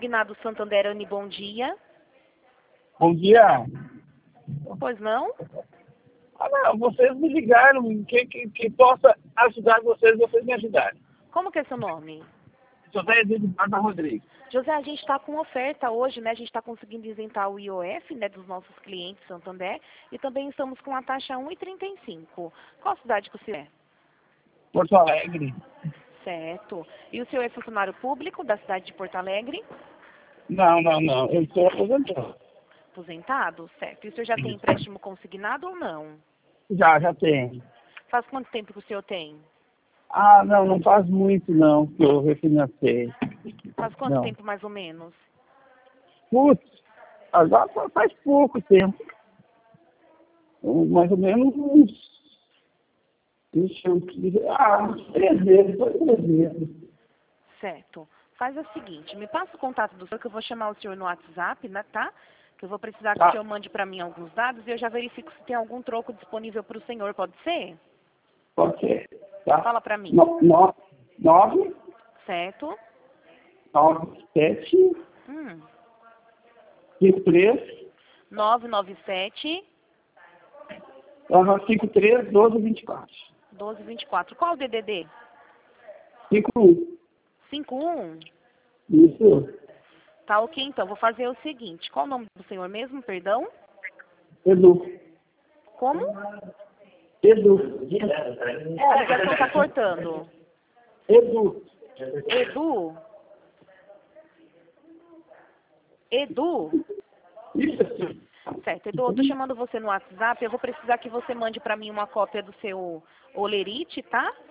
Consignado Santanderani, bom dia. Bom dia. Pois não? Não, vocês me ligaram, que possa ajudar vocês me ajudarem. Como que é seu nome? José Eduardo Rodrigues. José, a gente está com oferta hoje, né? A gente está conseguindo isentar o IOF, né, dos nossos clientes Santander, e também estamos com a taxa 1,35. Qual cidade que o senhor é? Porto Alegre. Certo. E o senhor é funcionário público da cidade de Porto Alegre? Não. Eu estou aposentado. Aposentado? Certo. E o senhor já tem empréstimo consignado ou não? Já tem. Faz quanto tempo que o senhor tem? Não faz muito não, que eu refinancei. Faz quanto Não. tempo mais ou menos? Putz, agora faz pouco tempo. Mais ou menos uns... Deixa eu dizer, uns 3 meses, foi 3 meses. Certo. Faz o seguinte, me passa o contato do senhor, que eu vou chamar o senhor no WhatsApp, né, tá? Que eu vou precisar que o senhor mande para mim alguns dados e eu já verifico se tem algum troco disponível para o senhor, pode ser? Pode ser, tá? Fala para mim. 9, Certo. 7, 53, 997 53, 12, 24. 1224. Qual o DDD? 51. 51? Isso. Tá ok, então. Vou fazer o seguinte. Qual o nome do senhor mesmo, perdão? Edu. Como? Edu. A ligação tá cortando. Edu. Edu? Edu? Isso. Certo, Edu, eu tô chamando você no WhatsApp. Eu vou precisar que você mande para mim uma cópia do seu olerite, tá?